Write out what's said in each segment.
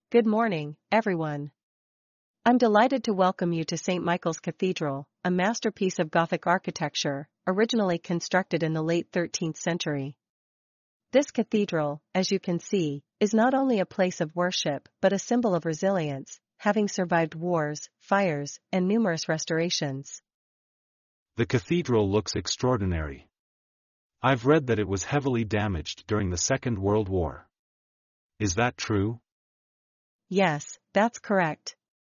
Good morning, everyone. I'm delighted to welcome you to St. Michael's Cathedral, a masterpiece of Gothic architecture, originally constructed in the late 13th century. This cathedral, as you can see, is not only a place of worship but a symbol of resilience, having survived wars, fires, and numerous restorations. The cathedral looks extraordinary. I've read that it was heavily damaged during the Second World War. Is that true? Yes, that's correct.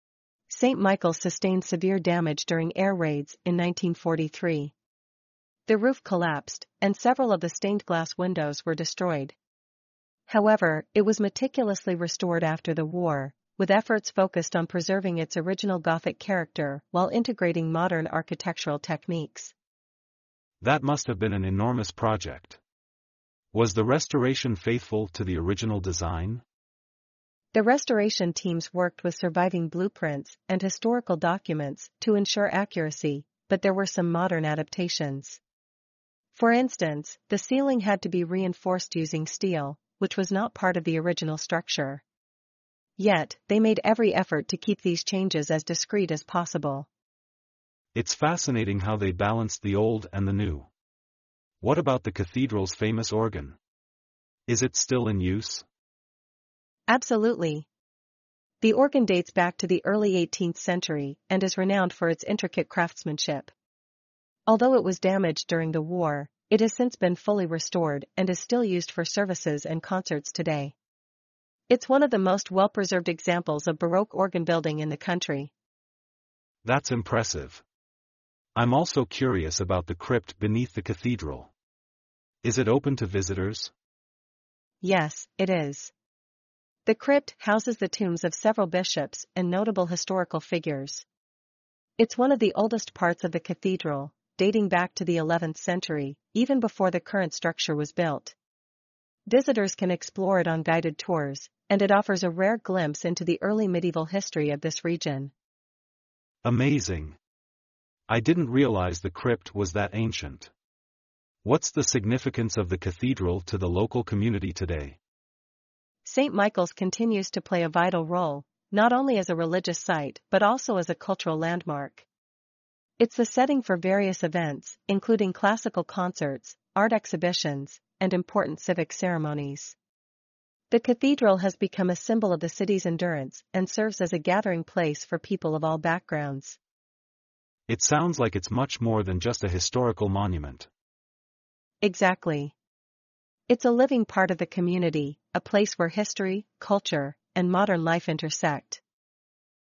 St. Michael's sustained severe damage during air raids in 1943. The roof collapsed, and several of the stained glass windows were destroyed. However, it was meticulously restored after the war, with efforts focused on preserving its original Gothic character while integrating modern architectural techniques. That must have been an enormous project. Was the restoration faithful to the original design? The restoration teams worked with surviving blueprints and historical documents to ensure accuracy, but there were some modern adaptations. For instance, the ceiling had to be reinforced using steel, which was not part of the original structure. Yet, they made every effort to keep these changes as discreet as possible. It's fascinating how they balanced the old and the new. What about the cathedral's famous organ? Is it still in use? Absolutely. The organ dates back to the early 18th century and is renowned for its intricate craftsmanship. Although it was damaged during the war, it has since been fully restored and is still used for services and concerts today. It's one of the most well-preserved examples of Baroque organ building in the country. That's impressive. I'm also curious about the crypt beneath the cathedral. Is it open to visitors? Yes, it is. The crypt houses the tombs of several bishops and notable historical figures. It's one of the oldest parts of the cathedral, dating back to the 11th century, even before the current structure was built. Visitors can explore it on guided tours, and it offers a rare glimpse into the early medieval history of this region. Amazing. I didn't realize the crypt was that ancient. What's the significance of the cathedral to the local community today? St. Michael's continues to play a vital role, not only as a religious site but also as a cultural landmark. It's the setting for various events, including classical concerts, art exhibitions, and important civic ceremonies. The cathedral has become a symbol of the city's endurance and serves as a gathering place for people of all backgrounds. It sounds like it's much more than just a historical monument. Exactly. It's a living part of the community, a place where history, culture, and modern life intersect.